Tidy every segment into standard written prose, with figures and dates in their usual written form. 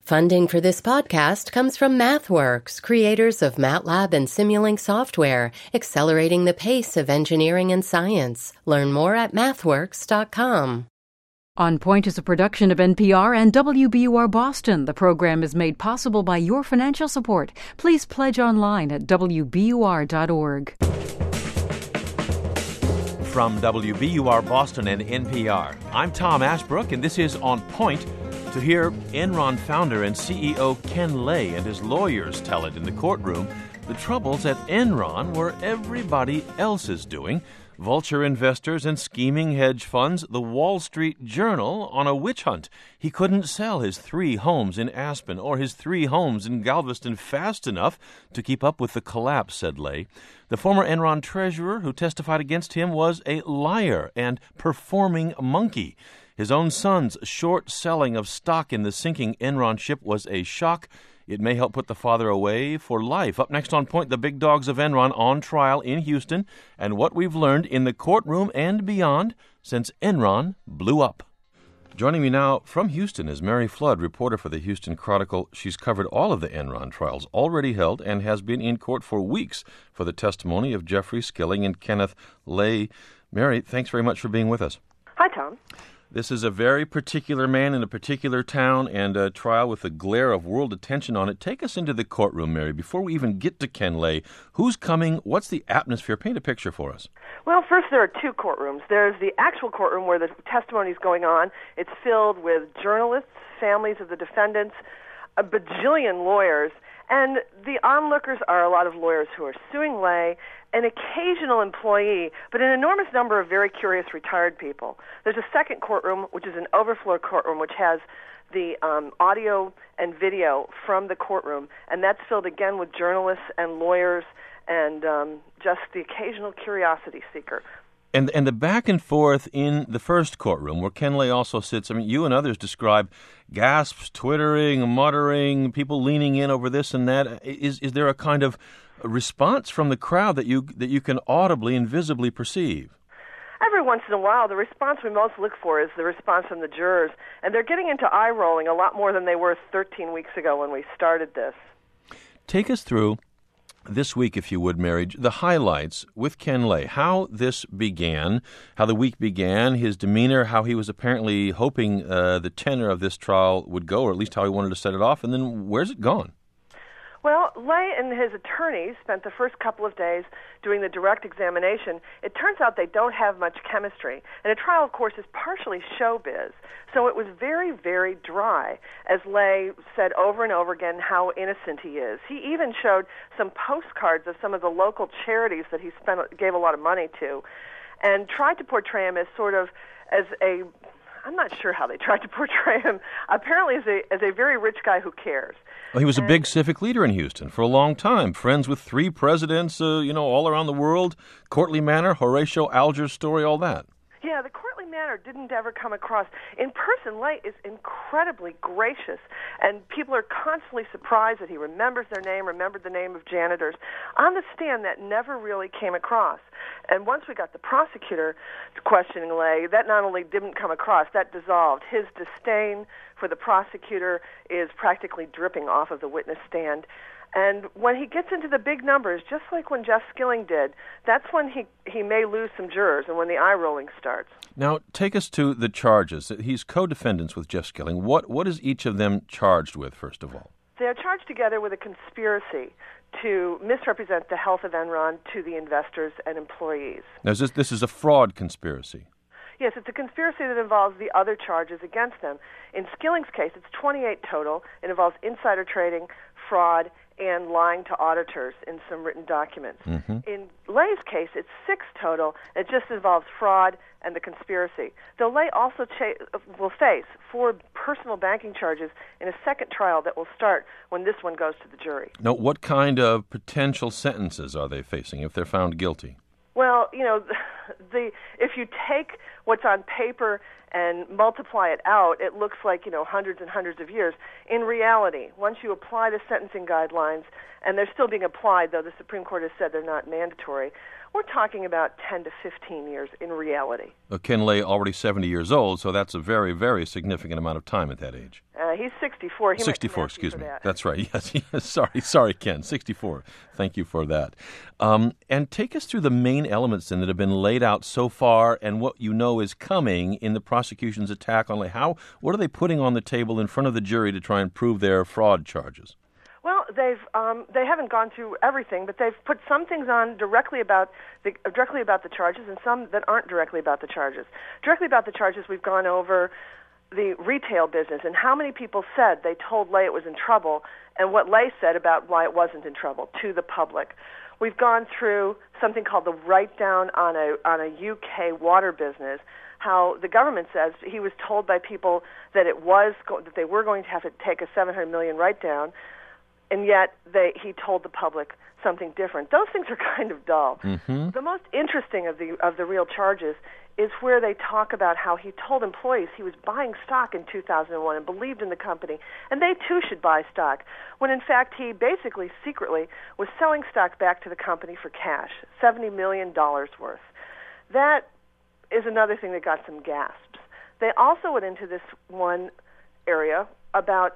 Funding for this podcast comes from MathWorks, creators of MATLAB and Simulink software, accelerating the pace of engineering and science. Learn more at mathworks.com. On Point is a production of NPR and WBUR Boston. The program is made possible by your financial support. Please pledge online at WBUR.org. From WBUR Boston and NPR, I'm Tom Ashbrook, and this is On Point. To hear Enron founder and CEO Ken Lay and his lawyers tell it in the courtroom, the troubles at Enron were everybody else is doing. Vulture investors and scheming hedge funds, the Wall Street Journal on a witch hunt. He couldn't sell his 3 homes in Aspen or his 3 homes in Galveston fast enough to keep up with the collapse, said Lay. The former Enron treasurer who testified against him was a liar and performing monkey. His own son's short selling of stock in the sinking Enron ship was a shock. It may help put the father away for life. Up next on Point, the big dogs of Enron on trial in Houston and what we've learned in the courtroom and beyond since Enron blew up. Joining me now from Houston is Mary Flood, reporter for the Houston Chronicle. She's covered all of the Enron trials already held and has been in court for weeks for the testimony of Jeffrey Skilling and Kenneth Lay. Mary, thanks very much for being with us. Hi, Tom. This is a very particular man in a particular town and a trial with a glare of world attention on it. Take us into the courtroom, Mary. Before we even get to Ken Lay, who's coming? What's the atmosphere? Paint a picture for us. Well, first, there are 2 courtrooms. There's the actual courtroom where the testimony is going on. It's filled with journalists, families of the defendants, a bajillion lawyers, and the onlookers are a lot of lawyers who are suing Lay, an occasional employee, but an enormous number of very curious retired people. There's a second courtroom, which is an overflow courtroom, which has the audio and video from the courtroom, and that's filled again with journalists and lawyers and just the occasional curiosity seeker. And the back and forth in the first courtroom, where Ken Lay also sits, I mean, you and others describe gasps, twittering, muttering, people leaning in over this and that. Is there a kind of response from the crowd that you can audibly and visibly perceive? Every once in a while, the response we most look for is the response from the jurors, and they're getting into eye-rolling a lot more than they were 13 weeks ago when we started this. Take us through this week, if you would, Mary, the highlights with Ken Lay, how this began, how the week began, his demeanor, how he was apparently hoping the tenor of this trial would go, or at least how he wanted to set it off, and then where's it gone? Well, Lay and his attorneys spent the first couple of days doing the direct examination. It turns out they don't have much chemistry, and a trial, of course, is partially showbiz. So it was very, very dry, as Lay said over and over again how innocent he is. He even showed some postcards of some of the local charities that he gave a lot of money to, and tried to portray him as I'm not sure how they tried to portray him, apparently as a very rich guy who cares. Well, he was a big civic leader in Houston for a long time, friends with 3 presidents, all around the world, courtly manner, Horatio Alger's story, all that. Yeah, the courtly manner didn't ever come across. In person, Lay is incredibly gracious, and people are constantly surprised that he remembered the name of janitors. On the stand, that never really came across. And once we got the prosecutor questioning Lay, that not only didn't come across, that dissolved. His disdain for the prosecutor is practically dripping off of the witness stand. And when he gets into the big numbers, just like when Jeff Skilling did, that's when he may lose some jurors and when the eye-rolling starts. Now, take us to the charges. He's co-defendants with Jeff Skilling. What is each of them charged with, first of all? They're charged together with a conspiracy to misrepresent the health of Enron to the investors and employees. Now, this is a fraud conspiracy. Yes, it's a conspiracy that involves the other charges against them. In Skilling's case, it's 28 total. It involves insider trading, fraud, and lying to auditors in some written documents. Mm-hmm. In Lay's case, it's 6 total. It just involves fraud and the conspiracy. Though Lay also will face 4 personal banking charges in a second trial that will start when this one goes to the jury. Now, what kind of potential sentences are they facing if they're found guilty? Well, if you take what's on paper and multiply it out, it looks like, hundreds and hundreds of years. In reality, once you apply the sentencing guidelines, and they're still being applied, though the Supreme Court has said they're not mandatory, we're talking about 10 to 15 years in reality. Ken Lay already 70 years old, so that's a very, very significant amount of time at that age. He's 64. 64, excuse me. That's right. Yes. Sorry, Ken. 64. Thank you for that. And take us through the main elements then that have been laid out so far and what you know is coming in the prosecution's attack on Lay. What are they putting on the table in front of the jury to try and prove their fraud charges? Well, they haven't gone through everything, but they've put some things on directly about the charges, and some that aren't directly about the charges. Directly about the charges, we've gone over the retail business and how many people said they told Lay it was in trouble, and what Lay said about why it wasn't in trouble to the public. We've gone through something called the write-down on a UK water business. How the government says he was told by people that that they were going to have to take a $700 million write-down. And yet he told the public something different. Those things are kind of dull. Mm-hmm. The most interesting of the real charges is where they talk about how he told employees he was buying stock in 2001 and believed in the company, and they too should buy stock, when in fact he basically secretly was selling stock back to the company for cash, $70 million worth. That is another thing that got some gasps. They also went into this one area about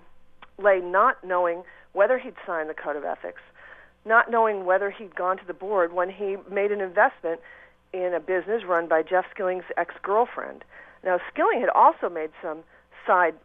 Lay not knowing whether he'd signed the Code of Ethics, not knowing whether he'd gone to the board when he made an investment in a business run by Jeff Skilling's ex-girlfriend. Now, Skilling had also made some side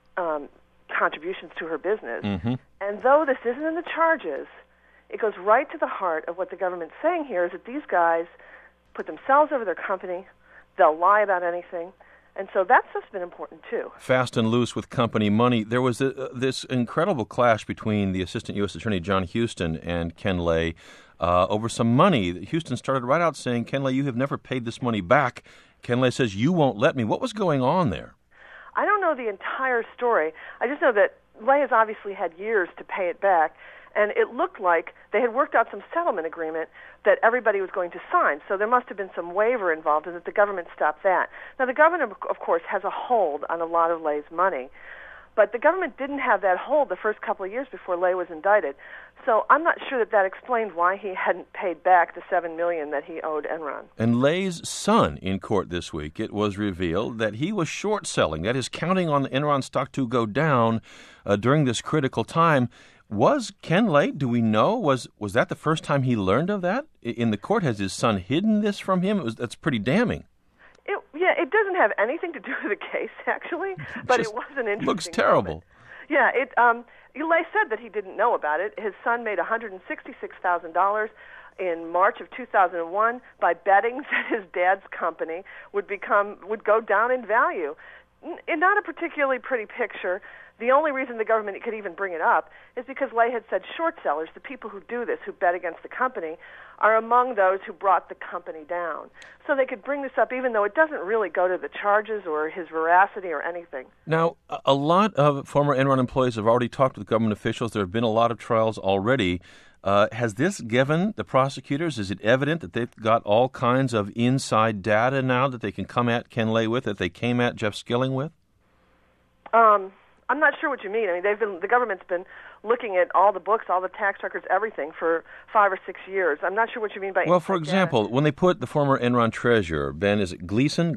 contributions to her business. Mm-hmm. And though this isn't in the charges, it goes right to the heart of what the government's saying here, is that these guys put themselves over their company, they'll lie about anything, and so that's just been important, too. Fast and loose with company money. There was this incredible clash between the Assistant U.S. Attorney John Houston and Ken Lay over some money. Houston started right out saying, Ken Lay, you have never paid this money back. Ken Lay says, you won't let me. What was going on there? I don't know the entire story. I just know that Lay has obviously had years to pay it back, and it looked like they had worked out some settlement agreement that everybody was going to sign. So there must have been some waiver involved, and that the government stopped that. Now, the government, of course, has a hold on a lot of Lay's money, but the government didn't have that hold the first couple of years before Lay was indicted. So I'm not sure that explained why he hadn't paid back the $7 million that he owed Enron. And Lay's son in court this week, it was revealed that he was short selling, that is, counting on the Enron stock to go down during this critical time. Was Ken Lay, do we know, was that the first time he learned of that? In the court, has his son hidden this from him? That's pretty damning. It doesn't have anything to do with the case, actually, but it was an interesting looks terrible. Moment. Lay said that he didn't know about it. His son made $166,000 in March of 2001 by betting that his dad's company would go down in value. Not a particularly pretty picture. The only reason the government could even bring it up is because Lay had said short sellers, the people who do this, who bet against the company, are among those who brought the company down. So they could bring this up even though it doesn't really go to the charges or his veracity or anything. Now, a lot of former Enron employees have already talked with government officials. There have been a lot of trials already. Has this given the prosecutors, is it evident that they've got all kinds of inside data now that they can come at Ken Lay with, that they came at Jeff Skilling with? I'm not sure what you mean. I mean, the government's been looking at all the books, all the tax records, everything for 5 or 6 years. I'm not sure what you mean by. Well, for example, when they put the former Enron treasurer, Ben, is it Gleason?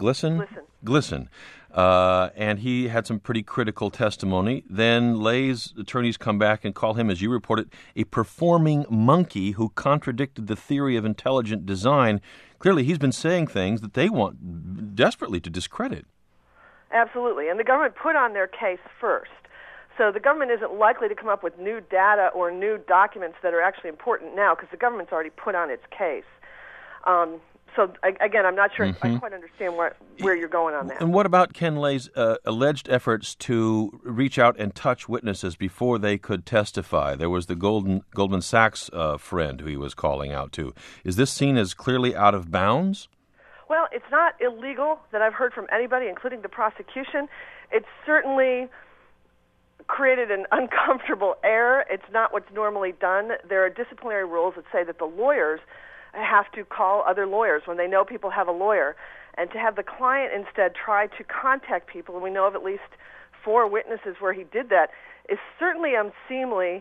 And he had some pretty critical testimony. Then Lay's attorneys come back and call him, as you reported, a performing monkey who contradicted the theory of intelligent design. Clearly, he's been saying things that they want desperately to discredit. Absolutely. And the government put on their case first. So the government isn't likely to come up with new data or new documents that are actually important now because the government's already put on its case. So, again, I'm not sure I quite understand where you're going on that. And what about Ken Lay's alleged efforts to reach out and touch witnesses before they could testify? There was the Goldman Sachs friend who he was calling out to. Is this seen as clearly out of bounds? Well, it's not illegal that I've heard from anybody, including the prosecution. It's certainly created an uncomfortable air. It's not what's normally done. There are disciplinary rules that say that the lawyers have to call other lawyers when they know people have a lawyer, and to have the client instead try to contact people, and we know of at least 4 witnesses where he did that, is certainly unseemly,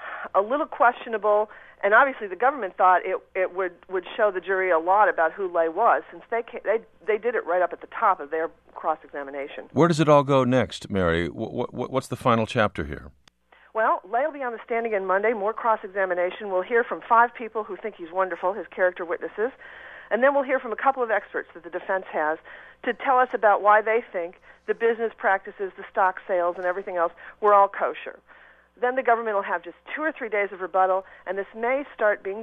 a little questionable, and obviously the government thought it would show the jury a lot about who Lay was, since they did it right up at the top of their cross-examination. Where does it all go next, Mary? What's the final chapter here? Well, Lay will be on the stand again Monday, more cross-examination. We'll hear from 5 people who think he's wonderful, his character witnesses, and then we'll hear from a couple of experts that the defense has to tell us about why they think the business practices, the stock sales, and everything else were all kosher. Then the government will have just 2 or 3 days of rebuttal, and this may start being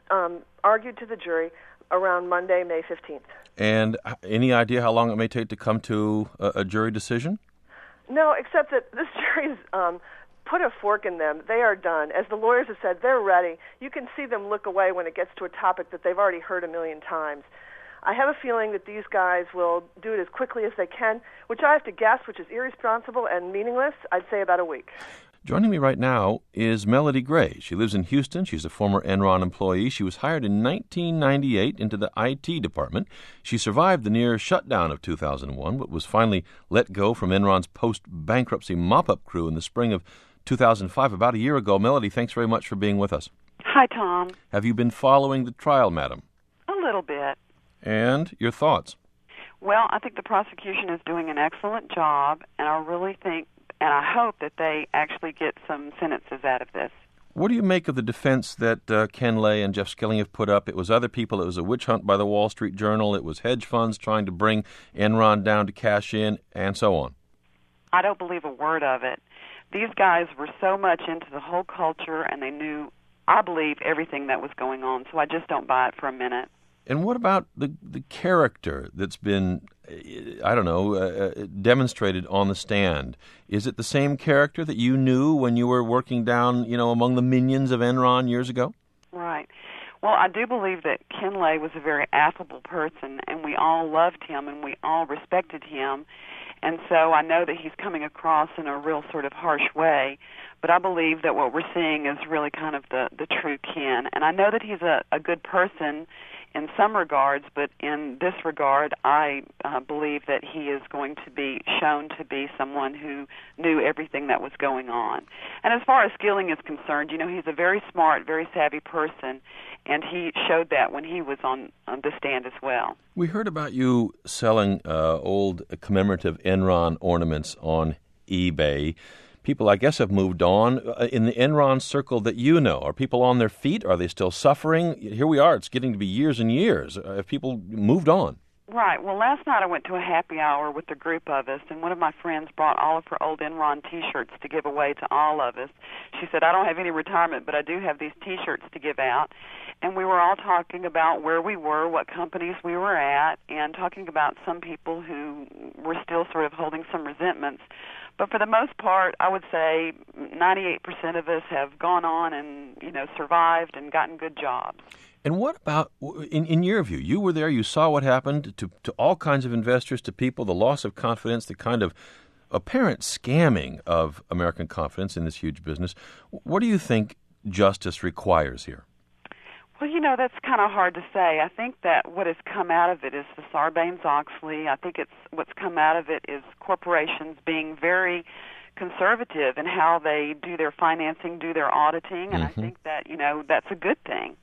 argued to the jury around Monday, May 15th. And any idea how long it may take to come to a jury decision? No, except that this jury's put a fork in them. They are done. As the lawyers have said, they're ready. You can see them look away when it gets to a topic that they've already heard a million times. I have a feeling that these guys will do it as quickly as they can, which I have to guess, which is irresponsible and meaningless, I'd say about a week. Joining me right now is Melody Gray. She lives in Houston. She's a former Enron employee. She was hired in 1998 into the IT department. She survived the near shutdown of 2001, but was finally let go from Enron's post-bankruptcy mop-up crew in the spring of 2005, about a year ago. Melody, thanks very much for being with us. Hi, Tom. Have you been following the trial, madam? A little bit. And your thoughts? Well, I think the prosecution is doing an excellent job, and I really think and I hope that they actually get some sentences out of this. What do you make of the defense that Ken Lay and Jeff Skilling have put up? It was other people. It was a witch hunt by the Wall Street Journal. It was hedge funds trying to bring Enron down to cash in, and so on. I don't believe a word of it. These guys were so much into the whole culture, and they knew, I believe, everything that was going on, so I just don't buy it for a minute. And what about the character that's been, demonstrated on the stand? Is it the same character that you knew when you were working down, among the minions of Enron years ago? Right. Well, I do believe that Ken Lay was a very affable person, and we all loved him, and we all respected him. And so I know that he's coming across in a real sort of harsh way, but I believe that what we're seeing is really kind of the true Ken. And I know that he's a good person in some regards, but in this regard, I believe that he is going to be shown to be someone who knew everything that was going on. And as far as Skilling is concerned, he's a very smart, very savvy person, and he showed that when he was on the stand as well. We heard about you selling old commemorative Enron ornaments on eBay. People, I guess, have moved on. In the Enron circle that you know, are people on their feet? Are they still suffering? Here we are. It's getting to be years and years. Have people moved on? Right. Well, last night I went to a happy hour with a group of us, and one of my friends brought all of her old Enron T-shirts to give away to all of us. She said, I don't have any retirement, but I do have these T-shirts to give out. And we were all talking about where we were, what companies we were at, and talking about some people who were still sort of holding some resentments. But for the most part, I would say 98% of us have gone on and, survived and gotten good jobs. And what about, in your view, you were there, you saw what happened to all kinds of investors, to people, the loss of confidence, the kind of apparent scamming of American confidence in this huge business. What do you think justice requires here? Well, that's kind of hard to say. I think that what has come out of it is the Sarbanes-Oxley. I think what's come out of it is corporations being very conservative in how they do their financing, do their auditing, and I think that, that's a good thing.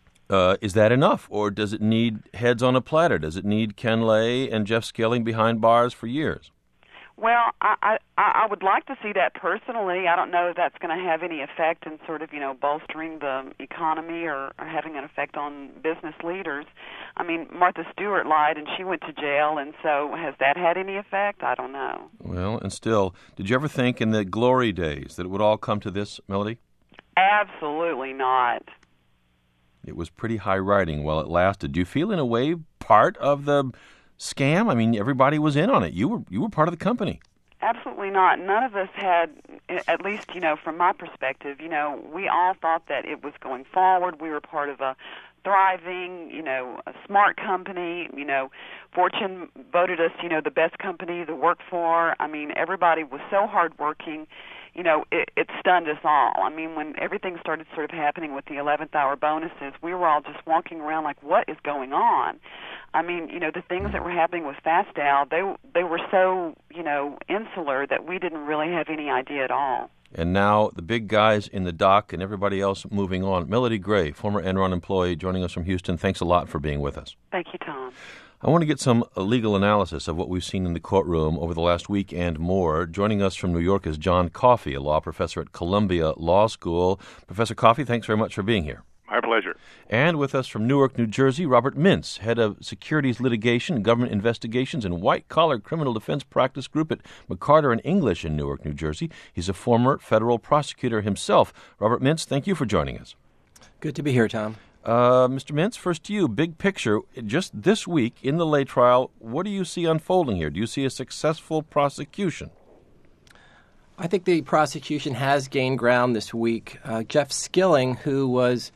Is that enough, or does it need heads on a platter? Does it need Ken Lay and Jeff Skilling behind bars for years? Well, I would like to see that personally. I don't know if that's going to have any effect in sort of, bolstering the economy or having an effect on business leaders. I mean, Martha Stewart lied and she went to jail, and so has that had any effect? I don't know. Well, and still, did you ever think in the glory days that it would all come to this, Melody? Absolutely not. It was pretty high riding while it lasted. Do you feel, in a way, part of the scam? I mean, everybody was in on it. You were part of the company. Absolutely not. None of us had, at least, from my perspective, we all thought that it was going forward. We were part of a thriving, a smart company. Fortune voted us, the best company to work for. I mean, everybody was so hardworking. it stunned us all. I mean, when everything started sort of happening with the 11th hour bonuses, we were all just walking around like, what is going on? I mean, the things that were happening with Fastow, they were so, insular that we didn't really have any idea at all. And now the big guys in the dock and everybody else moving on. Melody Gray, former Enron employee, joining us from Houston. Thanks a lot for being with us. Thank you, Tom. I want to get some legal analysis of what we've seen in the courtroom over the last week and more. Joining us from New York is John Coffey, a law professor at Columbia Law School. Professor Coffey, thanks very much for being here. My pleasure. And with us from Newark, New Jersey, Robert Mintz, head of securities litigation, government investigations, and white-collar criminal defense practice group at McCarter and English in Newark, New Jersey. He's a former federal prosecutor himself. Robert Mintz, thank you for joining us. Good to be here, Tom. Mr. Mintz, first to you. Big picture, just this week in the Lay trial, what do you see unfolding here? Do you see a successful prosecution? I think the prosecution has gained ground this week. Jeff Skilling, who was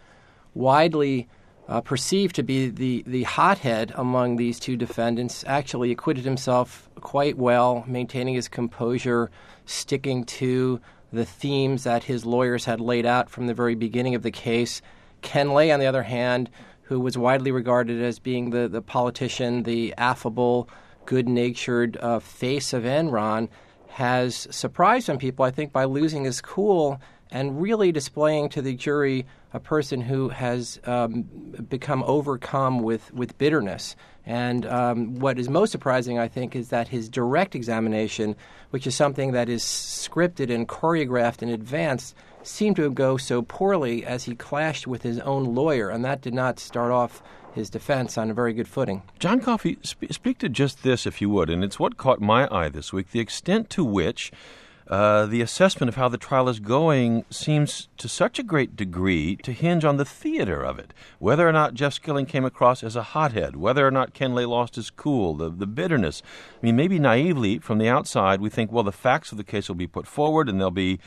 widely perceived to be the hothead among these two defendants, actually acquitted himself quite well, maintaining his composure, sticking to the themes that his lawyers had laid out from the very beginning of the case. Ken Lay, on the other hand, who was widely regarded as being the politician, the affable, good-natured face of Enron, has surprised some people, I think, by losing his cool and really displaying to the jury a person who has become overcome with bitterness. And what is most surprising, I think, is that his direct examination, which is something that is scripted and choreographed in advance, seemed to go so poorly as he clashed with his own lawyer, and that did not start off his defense on a very good footing. John Coffey, speak to just this, if you would, and it's what caught my eye this week, the extent to which the assessment of how the trial is going seems to such a great degree to hinge on the theater of it. Whether or not Jeff Skilling came across as a hothead, whether or not Ken Lay lost his cool, the bitterness. I mean, maybe naively from the outside we think, well, the facts of the case will be put forward and there'll be,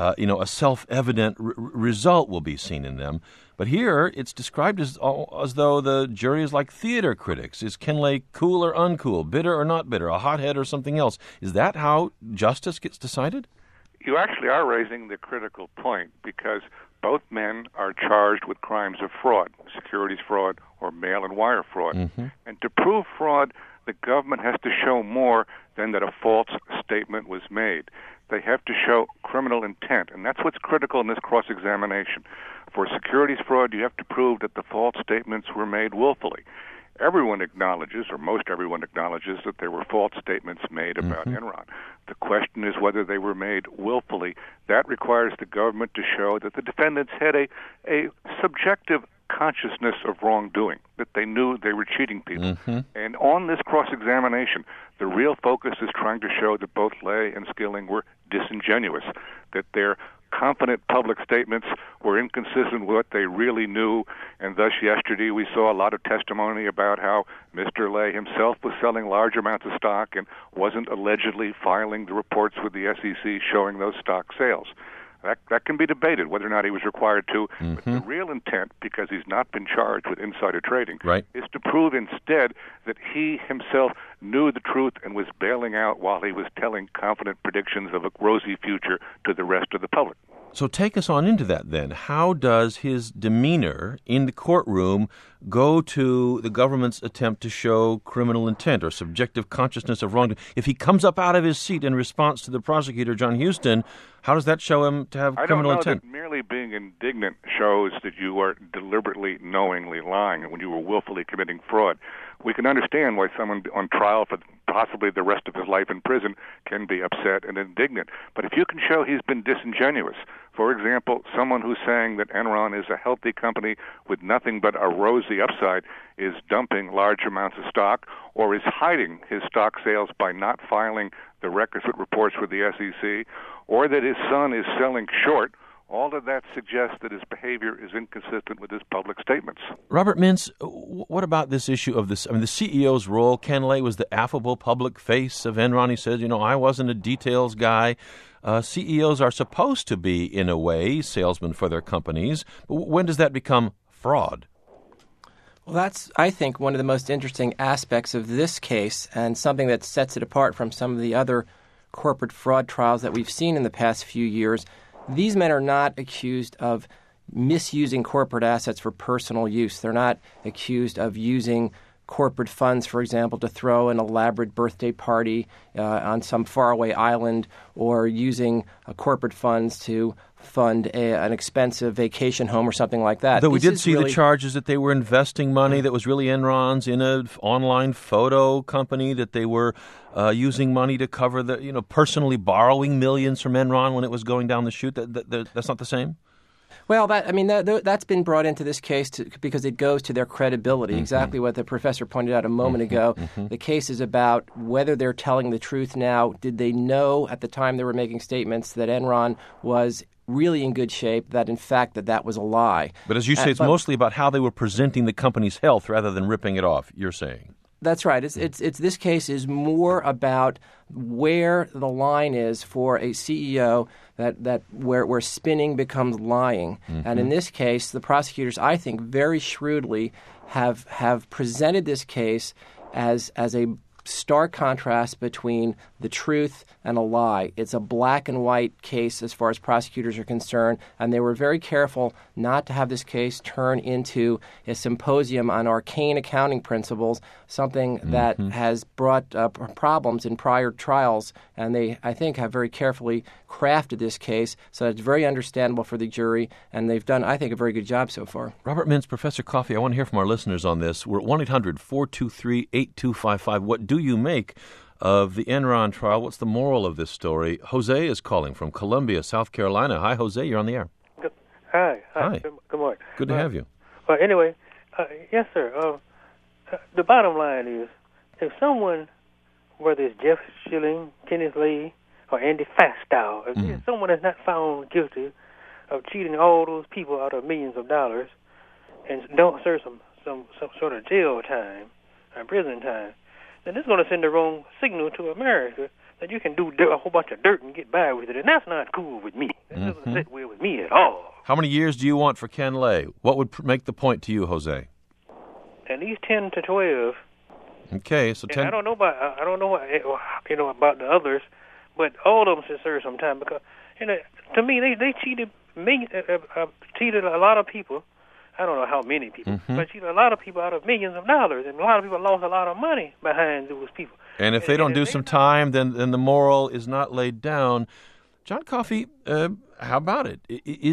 a self-evident result will be seen in them. But here it's described as though the jury is like theater critics. Is Ken Lay cool or uncool, bitter or not bitter, a hothead or something else? Is that how justice gets decided? You actually are raising the critical point because both men are charged with crimes of fraud, securities fraud or mail-and wire fraud. Mm-hmm. And to prove fraud, the government has to show more than that a false statement was made. They have to show criminal intent, and that's what's critical in this cross-examination. For securities fraud, you have to prove that the false statements were made willfully. Everyone acknowledges, or most everyone acknowledges, that there were false statements made about Enron. The question is whether they were made willfully. That requires the government to show that the defendants had a subjective consciousness of wrongdoing, that they knew they were cheating people. Mm-hmm. And on this cross-examination, the real focus is trying to show that both Lay and Skilling were disingenuous, that their confident public statements were inconsistent with what they really knew, and thus yesterday we saw a lot of testimony about how Mr. Lay himself was selling large amounts of stock and wasn't allegedly filing the reports with the SEC showing those stock sales. That can be debated, whether or not he was required to. Mm-hmm. But the real intent, because he's not been charged with insider trading, is to prove instead that he himself knew the truth and was bailing out while he was telling confident predictions of a rosy future to the rest of the public. So take us on into that then. How does his demeanor in the courtroom go to the government's attempt to show criminal intent or subjective consciousness of wrongdoing? If he comes up out of his seat in response to the prosecutor, John Houston, how does that show him to have criminal intent? I don't know that merely being indignant shows that you are deliberately, knowingly lying and when you were willfully committing fraud. We can understand why someone on trial for possibly the rest of his life in prison can be upset and indignant. But if you can show he's been disingenuous, for example, someone who's saying that Enron is a healthy company with nothing but a rosy upside is dumping large amounts of stock or is hiding his stock sales by not filing the requisite reports with the SEC, or that his son is selling short, all of that suggests that his behavior is inconsistent with his public statements. Robert Mintz, what about this issue of this? I mean, the CEO's role. Ken Lay was the affable public face of Enron. He said, I wasn't a details guy. CEOs are supposed to be, in a way, salesmen for their companies. But when does that become fraud? Well, that's, I think, one of the most interesting aspects of this case and something that sets it apart from some of the other corporate fraud trials that we've seen in the past few years, these men are not accused of misusing corporate assets for personal use. They're not accused of using corporate funds, for example, to throw an elaborate birthday party on some faraway island, or using corporate funds to fund an expensive vacation home or something like that. Though we did see the charges that they were investing money that was really Enron's in an online photo company, that they were using money to cover personally borrowing millions from Enron when it was going down the chute. That's not the same? Well, that's been brought into this case because it goes to their credibility. Mm-hmm. Exactly what the professor pointed out a moment ago. Mm-hmm. The case is about whether they're telling the truth now. Did they know at the time they were making statements that Enron was really in good shape, that in fact that was a lie? But as you say, it's mostly about how they were presenting the company's health rather than ripping it off, you're saying. That's right. It's this case is more about where the line is for a CEO that where spinning becomes lying. Mm-hmm. And in this case, the prosecutors, I think, very shrewdly have presented this case as a stark contrast between the truth and a lie. It's a black and white case as far as prosecutors are concerned, and they were very careful not to have this case turn into a symposium on arcane accounting principles, something that has brought problems in prior trials, and they, I think, have very carefully crafted this case so that it's very understandable for the jury, and they've done, I think, a very good job so far. Robert Mintz, Professor Coffey, I want to hear from our listeners on this. We're at 1-800-423-8255. What do you make of the Enron trial? What's the moral of this story? Jose is calling from Columbia, South Carolina. Hi, Jose. You're on the air. Hi. Good morning. Good to have you. Anyway, yes, sir. The bottom line is, if someone, whether it's Jeff Skilling, Kenneth Lay, or Andy Fastow, if someone is not found guilty of cheating all those people out of millions of dollars and don't serve some sort of jail time or prison time, then it's going to send the wrong signal to America that you can do a whole bunch of dirt and get by with it, and that's not cool with me. That doesn't sit well with me at all. How many years do you want for Ken Lay? What would make the point to you, Jose? At least 10 to 12. Okay, so 10. I don't know about the others, but all of them should serve some time because to me they cheated a lot of people. I don't know how many people, but cheated a lot of people out of millions of dollars, and a lot of people lost a lot of money behind those people. And if they don't do some time, then the moral is not laid down. John Coffey, how about it?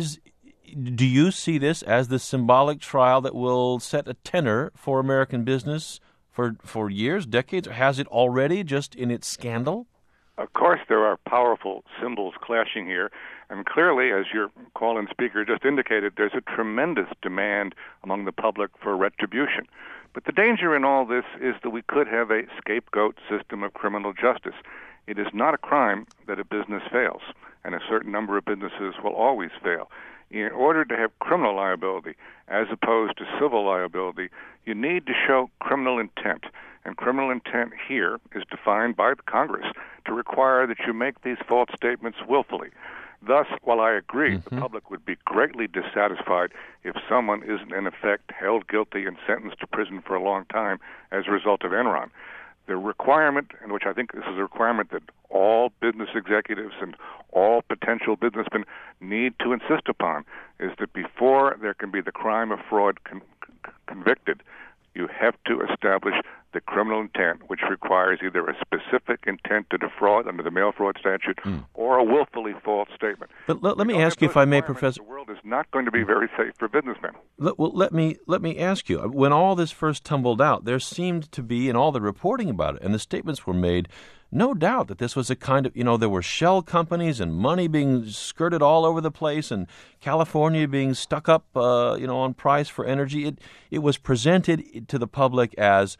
Do you see this as the symbolic trial that will set a tenor for American business for years, decades, or has it already just in its scandal? Of course, there are powerful symbols clashing here, and clearly, as your call-in speaker just indicated, there's a tremendous demand among the public for retribution. But the danger in all this is that we could have a scapegoat system of criminal justice. It is not a crime that a business fails, and a certain number of businesses will always fail. In order to have criminal liability as opposed to civil liability, you need to show criminal intent. And criminal intent here is defined by the Congress to require that you make these false statements willfully. Thus, while I agree the public would be greatly dissatisfied if someone isn't in effect held guilty and sentenced to prison for a long time as a result of Enron, the requirement, and which I think this is a requirement that all business executives and all potential businessmen need to insist upon, is that before there can be the crime of fraud convicted, you have to establish the criminal intent, which requires either a specific intent to defraud under the mail fraud statute or a willfully false statement. But let me ask you, if I may, Professor. The world is not going to be very safe for businessmen. Let me ask you. When all this first tumbled out, there seemed to be, in all the reporting about it, and the statements were made, no doubt that this was a kind of, there were shell companies and money being skirted all over the place and California being stuck up, on price for energy. It was presented to the public as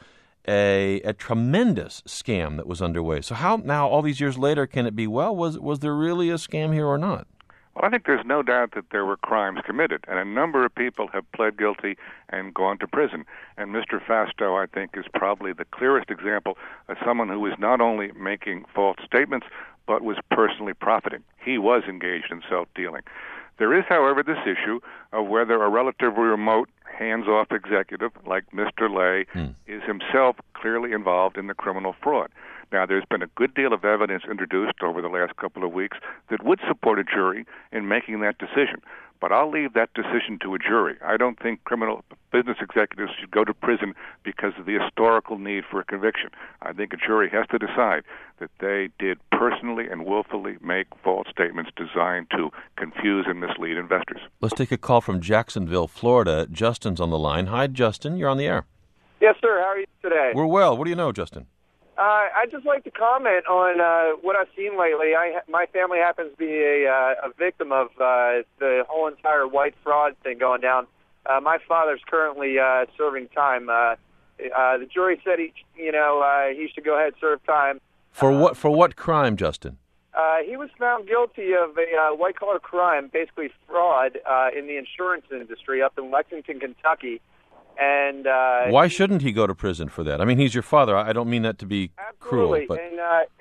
a tremendous scam that was underway. So how now, all these years later, can it be, was there really a scam here or not? Well, I think there's no doubt that there were crimes committed, and a number of people have pled guilty and gone to prison. And Mr. Fastow, I think, is probably the clearest example of someone who was not only making false statements, but was personally profiting. He was engaged in self-dealing. There is, however, this issue of whether a relatively remote hands-off executive like Mr. Lay is himself clearly involved in the criminal fraud. Now, there's been a good deal of evidence introduced over the last couple of weeks that would support a jury in making that decision. But I'll leave that decision to a jury. I don't think criminal business executives should go to prison because of the historical need for a conviction. I think a jury has to decide that they did personally and willfully make false statements designed to confuse and mislead investors. Let's take a call from Jacksonville, Florida. Justin's on the line. Hi, Justin. You're on the air. Yes, sir. How are you today? We're well. What do you know, Justin? I'd just like to comment on what I've seen lately. My family happens to be a victim of the whole entire white fraud thing going down. My father's currently serving time. The jury said he should go ahead and serve time. For what crime, Justin? He was found guilty of a white-collar crime, basically fraud in the insurance industry up in Lexington, Kentucky. And why shouldn't he go to prison for that? I mean, he's your father. I don't mean that to be cruel. Absolutely. But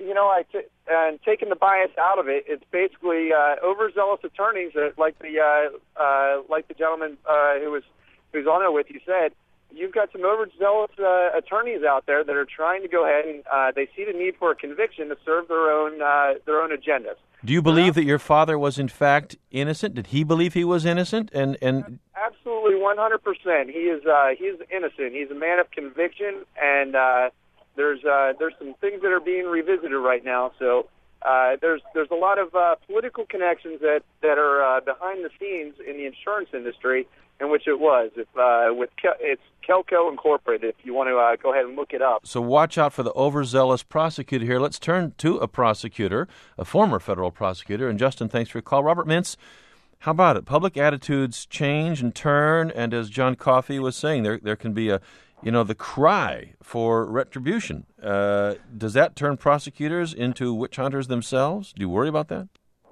And taking the bias out of it, it's basically overzealous attorneys that, like the gentleman who's on there with you said. You've got some overzealous attorneys out there that are trying to go ahead and they see the need for a conviction to serve their own agendas. Do you believe that your father was in fact innocent? Did he believe he was innocent? And absolutely, 100%. He's innocent. He's a man of conviction, and there's some things that are being revisited right now. So there's a lot of political connections that are behind the scenes in the insurance industry, in which it was. It's Kelco Incorporated, if you want to go ahead and look it up. So watch out for the overzealous prosecutor here. Let's turn to a prosecutor, a former federal prosecutor. And Justin, thanks for your call. Robert Mintz, how about it? Public attitudes change and turn, and as John Coffey was saying, there can be the cry for retribution. Does that turn prosecutors into witch hunters themselves? Do you worry about that?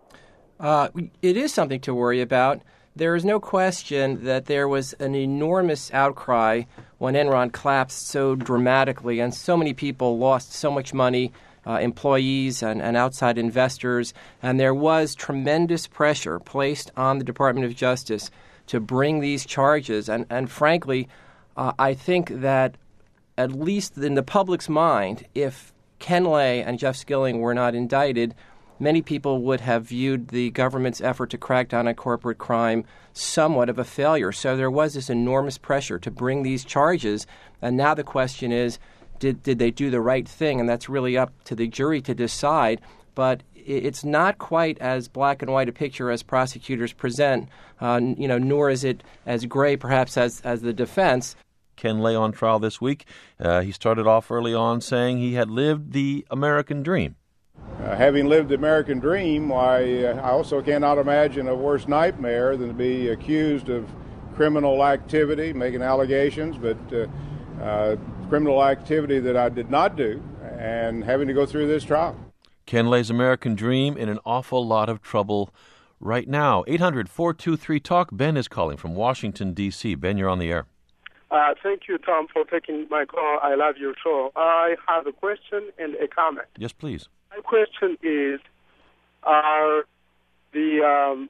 It is something to worry about. There is no question that there was an enormous outcry when Enron collapsed so dramatically, and so many people lost so much money, employees and outside investors, and there was tremendous pressure placed on the Department of Justice to bring these charges. And frankly, I think that at least in the public's mind, if Ken Lay and Jeff Skilling were not indicted, many people would have viewed the government's effort to crack down on corporate crime somewhat of a failure. So there was this enormous pressure to bring these charges. And now the question is, did they do the right thing? And that's really up to the jury to decide. But it's not quite as black and white a picture as prosecutors present, nor is it as gray perhaps as the defense. Ken Lay on trial this week. He started off early on saying he had lived the American dream. Having lived the American dream, I also cannot imagine a worse nightmare than to be accused of criminal activity, making allegations, but criminal activity that I did not do, and having to go through this trial. Ken Lay's American dream in an awful lot of trouble right now. 800-423-TALK. Ben is calling from Washington, D.C. Ben, you're on the air. Thank you, Tom, for taking my call. I love your show. I have a question and a comment. Yes, please. My question is, are the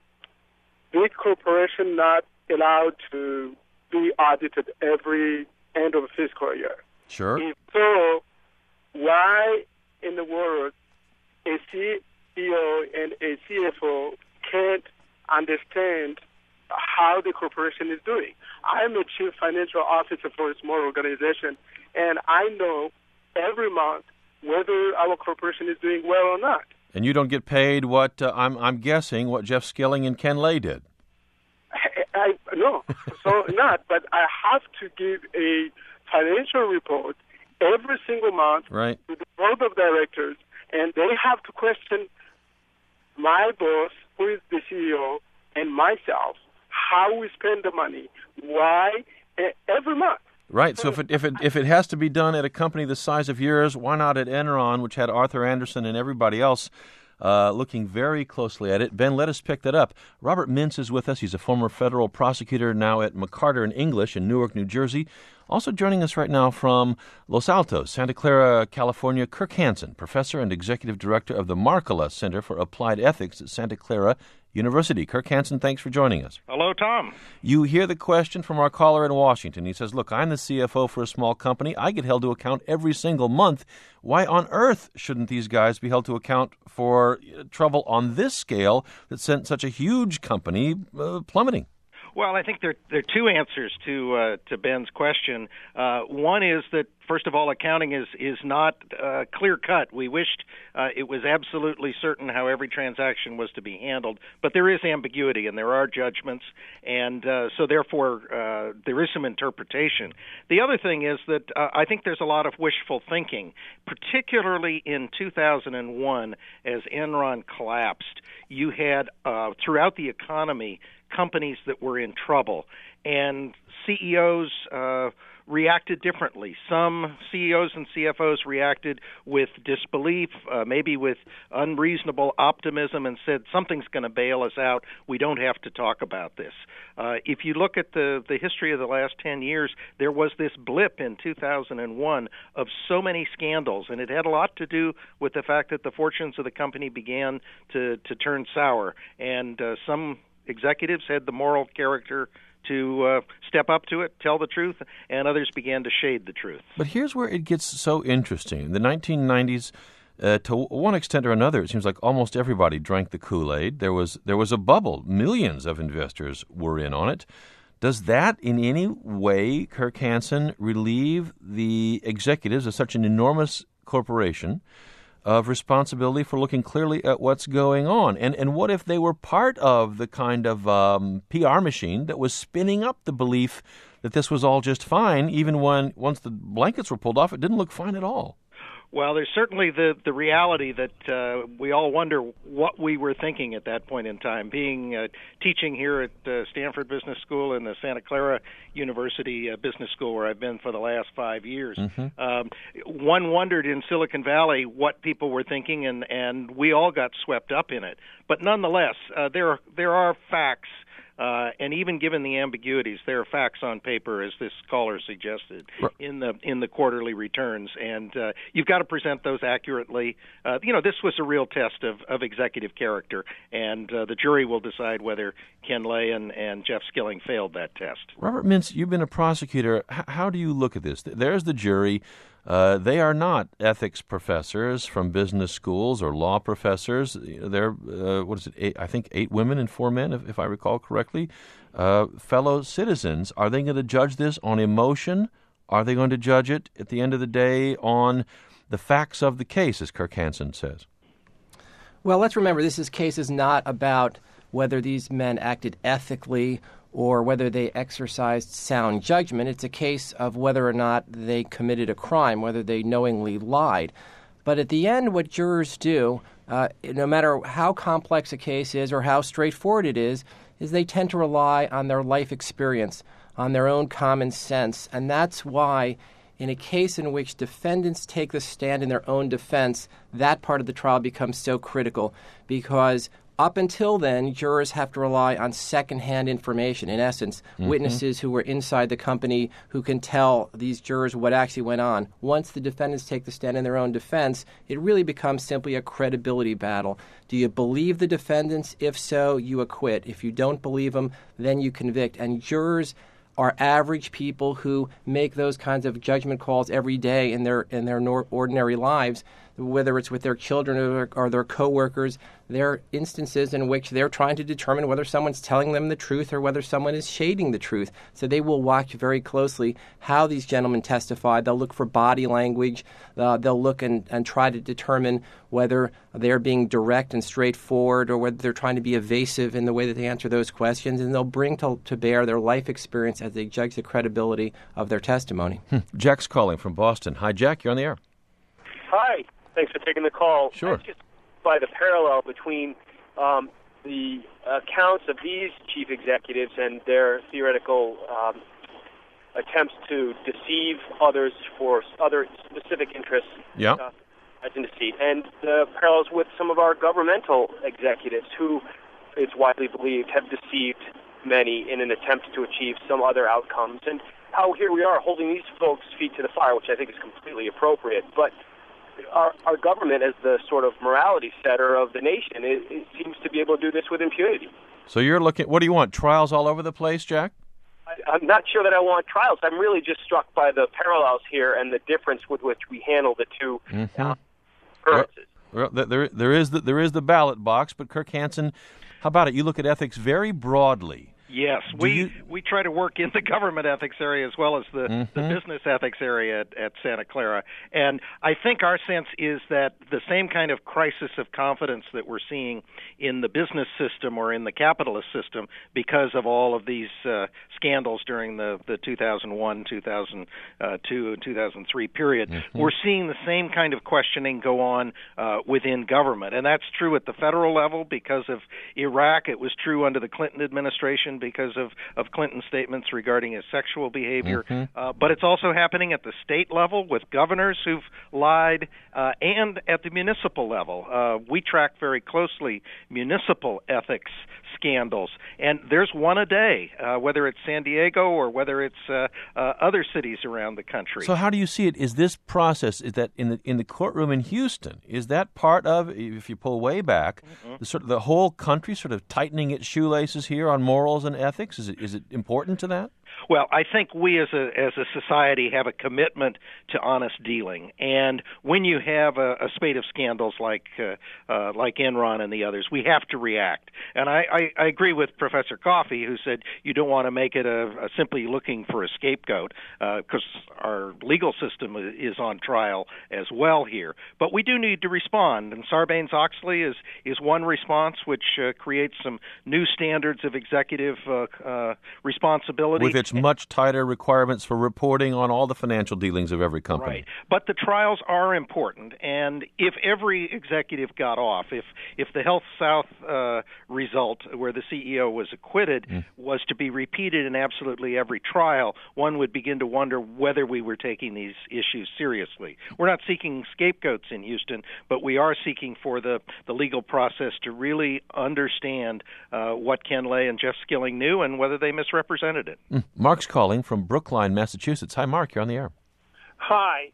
big corporations not allowed to be audited every end of fiscal year? Sure. If so, why in the world a CEO and a CFO can't understand how the corporation is doing? I'm a chief financial officer for a small organization, and I know every month whether our corporation is doing well or not. And you don't get paid what I'm guessing what Jeff Skilling and Ken Lay did. No, so not. But I have to give a financial report every single month right. to the board of directors, and they have to question my boss, who is the CEO, and myself, how we spend the money, why, every month. Right. So if it has to be done at a company the size of yours, why not at Enron, which had Arthur Andersen and everybody else looking very closely at it? Ben, let us pick that up. Robert Mintz is with us. He's a former federal prosecutor now at McCarter and English in Newark, New Jersey. Also joining us right now from Los Altos, Santa Clara, California, Kirk Hansen, professor and executive director of the Markkula Center for Applied Ethics at Santa Clara University. Kirk Hansen, thanks for joining us. Hello, Tom. You hear the question from our caller in Washington. He says, look, I'm the CFO for a small company. I get held to account every single month. Why on earth shouldn't these guys be held to account for trouble on this scale that sent such a huge company plummeting? Well, I think there are two answers to Ben's question. One is that, first of all, accounting is not clear-cut. We wished it was absolutely certain how every transaction was to be handled, but there is ambiguity and there are judgments, and so therefore there is some interpretation. The other thing is that I think there's a lot of wishful thinking, particularly in 2001 as Enron collapsed. You had, throughout the economy, companies that were in trouble, and CEOs reacted differently. Some CEOs and CFOs reacted with disbelief, maybe with unreasonable optimism, and said, something's going to bail us out. We don't have to talk about this. If you look at the history of the last 10 years, there was this blip in 2001 of so many scandals, and it had a lot to do with the fact that the fortunes of the company began to turn sour, and some executives had the moral character to step up to it, tell the truth, and others began to shade the truth. But here's where it gets so interesting. In the 1990s, to one extent or another, it seems like almost everybody drank the Kool-Aid. There was a bubble. Millions of investors were in on it. Does that in any way, Kirk Hansen, relieve the executives of such an enormous corporation of responsibility for looking clearly at what's going on? And what if they were part of the kind of PR machine that was spinning up the belief that this was all just fine, even when once the blankets were pulled off, it didn't look fine at all? Well, there's certainly the reality that we all wonder what we were thinking at that point in time. Being teaching here at Stanford Business School and the Santa Clara University Business School, where I've been for the last 5 years, one wondered in Silicon Valley what people were thinking, and we all got swept up in it. But nonetheless, there are facts. And even given the ambiguities, there are facts on paper, as this caller suggested, in the quarterly returns, and you've got to present those accurately. This was a real test of executive character, and the jury will decide whether Ken Lay and Jeff Skilling failed that test. Robert Mintz, you've been a prosecutor. How do you look at this? There's the jury. They are not ethics professors from business schools or law professors. They're, I think 8 women and 4 men, if I recall correctly. Fellow citizens, are they going to judge this on emotion? Are they going to judge it, at the end of the day, on the facts of the case, as Kirk Hansen says? Well, let's remember, this case is not about whether these men acted ethically or whether they exercised sound judgment. It's a case of whether or not they committed a crime, whether they knowingly lied. But at the end, what jurors do, no matter how complex a case is or how straightforward it is they tend to rely on their life experience, on their own common sense. And that's why in a case in which defendants take the stand in their own defense, that part of the trial becomes so critical, because up until then, jurors have to rely on secondhand information. In essence, witnesses who were inside the company who can tell these jurors what actually went on. Once the defendants take the stand in their own defense, it really becomes simply a credibility battle. Do you believe the defendants? If so, you acquit. If you don't believe them, then you convict. And jurors are average people who make those kinds of judgment calls every day in their ordinary lives, whether it's with their children or their coworkers. There are instances in which they're trying to determine whether someone's telling them the truth or whether someone is shading the truth. So they will watch very closely how these gentlemen testify. They'll look for body language. They'll look and try to determine whether they're being direct and straightforward or whether they're trying to be evasive in the way that they answer those questions. And they'll bring to bear their life experience as they judge the credibility of their testimony. Jack's calling from Boston. Hi, Jack. You're on the air. Hi. Thanks for taking the call. Sure. Just by the parallel between the accounts of these chief executives and their theoretical attempts to deceive others for other specific interests as in deceit, and the parallels with some of our governmental executives who, it's widely believed, have deceived many in an attempt to achieve some other outcomes, and how here we are holding these folks' feet to the fire, which I think is completely appropriate. But our government, as the sort of morality setter of the nation, it seems to be able to do this with impunity. So you're looking, what do you want, trials all over the place, Jack? I'm not sure that I want trials. I'm really just struck by the parallels here and the difference with which we handle the two occurrences. Well, there is the ballot box, but Kirk Hansen, how about it? You look at ethics very broadly. Yes, we try to work in the government ethics area as well as the business ethics area at Santa Clara. And I think our sense is that the same kind of crisis of confidence that we're seeing in the business system or in the capitalist system because of all of these scandals during the 2001, 2002, and 2003 period, we're seeing the same kind of questioning go on within government. And that's true at the federal level because of Iraq. It was true under the Clinton administration because of Clinton's statements regarding his sexual behavior. But it's also happening at the state level with governors who've lied and at the municipal level. We track very closely municipal ethics scandals, and there's one a day, whether it's San Diego or whether it's other cities around the country. So how do you see it? Is this process, is that in the courtroom in Houston, is that part of, if you pull way back, the whole country sort of tightening its shoelaces here on morals and ethics? Is it important to that? Well, I think we as a society have a commitment to honest dealing, and when you have a spate of scandals like Enron and the others, we have to react. And I agree with Professor Coffey, who said you don't want to make it a simply looking for a scapegoat, because our legal system is on trial as well here. But we do need to respond, and Sarbanes-Oxley is one response, which creates some new standards of executive responsibility. With its much tighter requirements for reporting on all the financial dealings of every company. Right. But the trials are important, and if every executive got off, if the Health South result where the CEO was acquitted was to be repeated in absolutely every trial, one would begin to wonder whether we were taking these issues seriously. We're not seeking scapegoats in Houston, but we are seeking for the legal process to really understand what Ken Lay and Jeff Skilling knew and whether they misrepresented it. Mark's calling from Brookline, Massachusetts. Hi, Mark. You're on the air. Hi.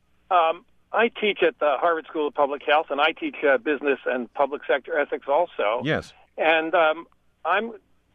I teach at the Harvard School of Public Health, and I teach business and public sector ethics also. Yes. And I'm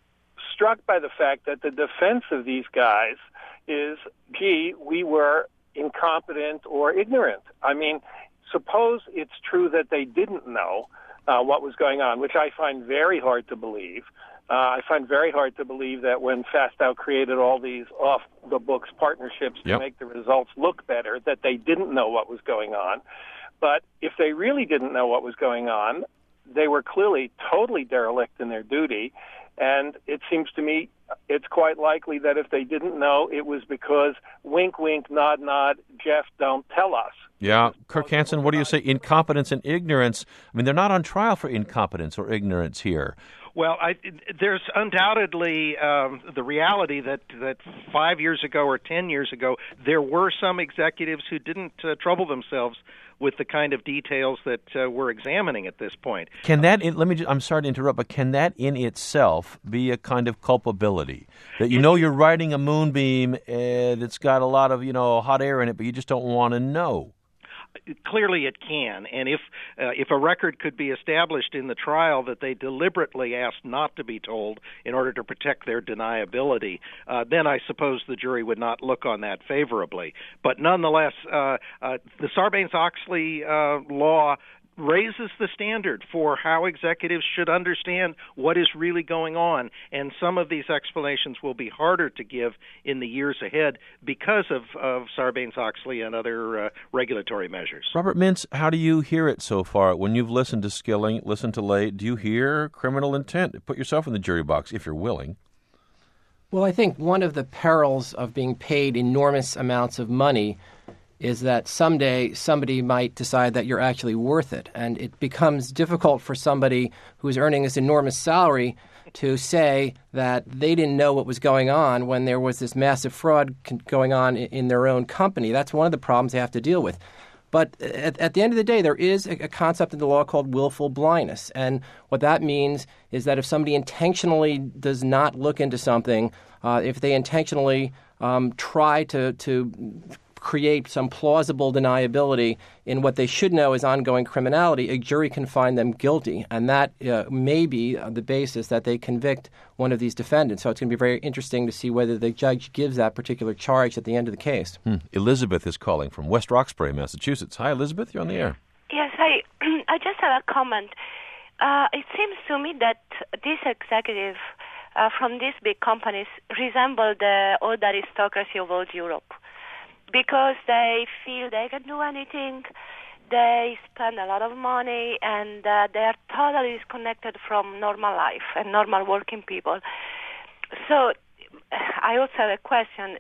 struck by the fact that the defense of these guys is, gee, we were incompetent or ignorant. I mean, suppose it's true that they didn't know what was going on, which I find very hard to believe. I find very hard to believe that when Fastow created all these off-the-books partnerships to make the results look better, that they didn't know what was going on. But if they really didn't know what was going on, they were clearly totally derelict in their duty. And it seems to me it's quite likely that if they didn't know, it was because wink, wink, nod, nod, Jeff, don't tell us. Yeah. Kirk Hansen, what do you say? Incompetence and ignorance. I mean, they're not on trial for incompetence or ignorance here. Well, there's undoubtedly the reality that 5 years ago or 10 years ago, there were some executives who didn't trouble themselves with the kind of details that we're examining at this point. Can that, I'm sorry to interrupt, but can that in itself be a kind of culpability? That you're riding a moonbeam that's got a lot of, hot air in it, but you just don't want to know? Clearly it can, and if a record could be established in the trial that they deliberately asked not to be told in order to protect their deniability, then I suppose the jury would not look on that favorably. But nonetheless, the Sarbanes-Oxley law raises the standard for how executives should understand what is really going on, and some of these explanations will be harder to give in the years ahead because of Sarbanes-Oxley and other regulatory measures. Robert Mintz, how do you hear it so far? When you've listened to Skilling, listened to Lay, do you hear criminal intent? Put yourself in the jury box if you're willing. Well, I think one of the perils of being paid enormous amounts of money is that someday somebody might decide that you're actually worth it. And it becomes difficult for somebody who's earning this enormous salary to say that they didn't know what was going on when there was this massive fraud going on in their own company. That's one of the problems they have to deal with. But at the end of the day, there is a concept in the law called willful blindness. And what that means is that if somebody intentionally does not look into something, if they intentionally try to create some plausible deniability in what they should know is ongoing criminality, a jury can find them guilty. And that may be the basis that they convict one of these defendants. So it's going to be very interesting to see whether the judge gives that particular charge at the end of the case. Elizabeth is calling from West Roxbury, Massachusetts. Hi, Elizabeth. You're on the air. Yes, I just have a comment. It seems to me that these executives from these big companies resemble the old aristocracy of old Europe, because they feel they can do anything, they spend a lot of money, and they are totally disconnected from normal life and normal working people. So I also have a question.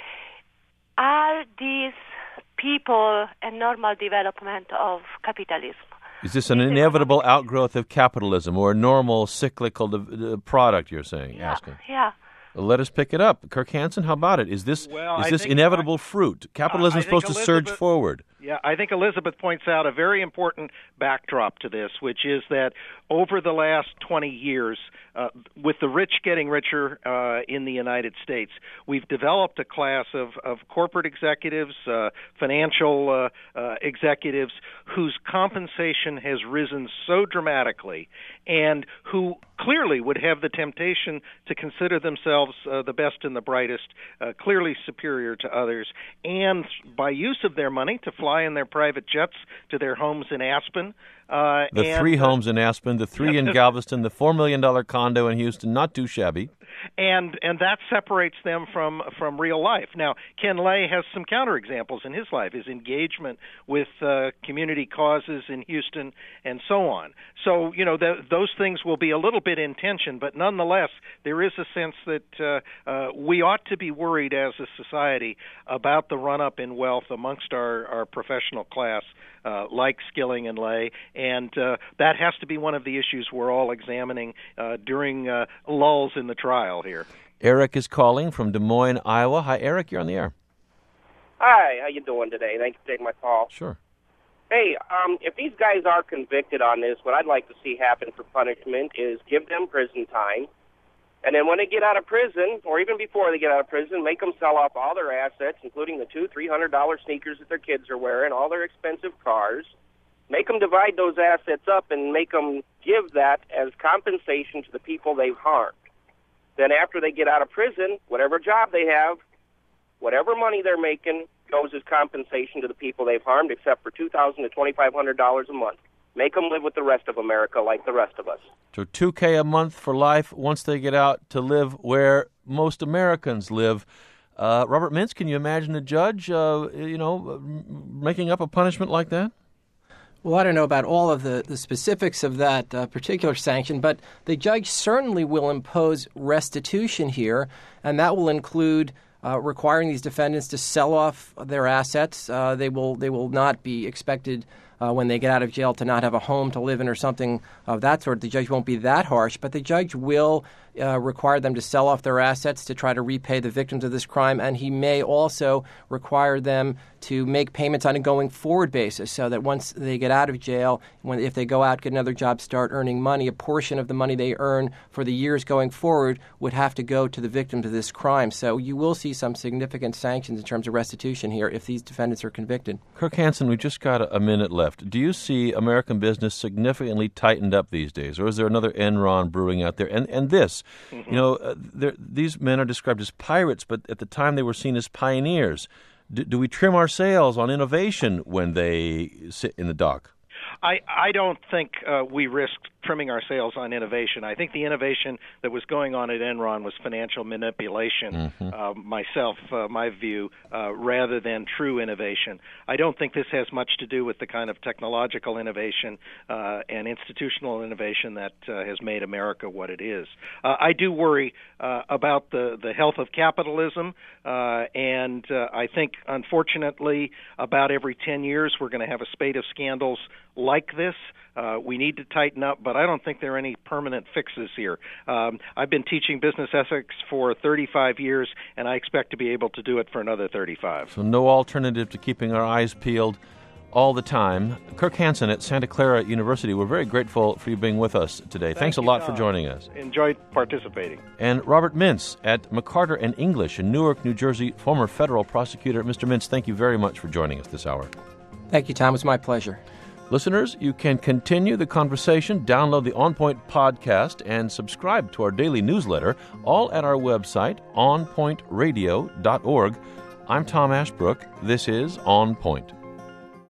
Are these people a normal development of capitalism? Is this an inevitable outgrowth of capitalism or a normal cyclical product, you're saying, asking? Yeah. Let us pick it up. Kirk Hansen, how about it? Is this inevitable fruit? Capitalism is supposed to surge forward. Yeah, I think Elizabeth points out a very important backdrop to this, which is that over the last 20 years, with the rich getting richer in the United States, we've developed a class of corporate executives, financial executives, whose compensation has risen so dramatically and who clearly would have the temptation to consider themselves the best and the brightest, clearly superior to others, and by use of their money to fly in their private jets to their homes in Aspen. The 3 homes in Aspen, the 3 in Galveston, the $4 million condo in Houston, not too shabby. And that separates them from real life. Now, Ken Lay has some counterexamples in his life, his engagement with community causes in Houston and so on. So, those things will be a little bit in tension, but nonetheless, there is a sense that we ought to be worried as a society about the run-up in wealth amongst our professional class, like Skilling and Lay, and that has to be one of the issues we're all examining during lulls in the trial here. Eric is calling from Des Moines, Iowa. Hi, Eric. You're on the air. Hi. How you doing today? Thanks for taking my call. Sure. Hey, if these guys are convicted on this, what I'd like to see happen for punishment is give them prison time, and then when they get out of prison, or even before they get out of prison, make them sell off all their assets, including the $200-$300 sneakers that their kids are wearing, all their expensive cars. Make them divide those assets up and make them give that as compensation to the people they've harmed. Then after they get out of prison, whatever job they have, whatever money they're making goes as compensation to the people they've harmed, except for $2,000 to $2,500 a month. Make them live with the rest of America like the rest of us. So $2,000 a month for life once they get out to live where most Americans live. Robert Mintz, can you imagine a judge, making up a punishment like that? Well, I don't know about all of the specifics of that particular sanction, but the judge certainly will impose restitution here, and that will include requiring these defendants to sell off their assets. They will not be expected when they get out of jail to not have a home to live in or something of that sort. The judge won't be that harsh, but the judge will require them to sell off their assets to try to repay the victims of this crime, and he may also require them to make payments on a going forward basis so that once they get out of jail, if they go out, get another job, start earning money, a portion of the money they earn for the years going forward would have to go to the victims of this crime. So you will see some significant sanctions in terms of restitution here if these defendants are convicted. Kirk Hansen, we just got a minute left. Do you see American business significantly tightened up these days, or is there another Enron brewing out there? And this, these men are described as pirates, but at the time they were seen as pioneers. Do we trim our sails on innovation when they sit in the dock? I don't think we risk trimming our sails on innovation. I think the innovation that was going on at Enron was financial manipulation, my view, rather than true innovation. I don't think this has much to do with the kind of technological innovation and institutional innovation that has made America what it is. I do worry about the health of capitalism, and I think, unfortunately, about every 10 years we're going to have a spate of scandals like this. We need to tighten up, but I don't think there are any permanent fixes here. I've been teaching business ethics for 35 years, and I expect to be able to do it for another 35. So no alternative to keeping our eyes peeled all the time. Kirk Hansen at Santa Clara University, we're very grateful for you being with us today. Thanks a lot for joining us. Enjoyed participating. And Robert Mintz at McCarter and English in Newark, New Jersey, former federal prosecutor. Mr. Mintz, thank you very much for joining us this hour. Thank you, Tom. It was my pleasure. Listeners, you can continue the conversation, download the On Point podcast, and subscribe to our daily newsletter, all at our website, onpointradio.org. I'm Tom Ashbrook. This is On Point.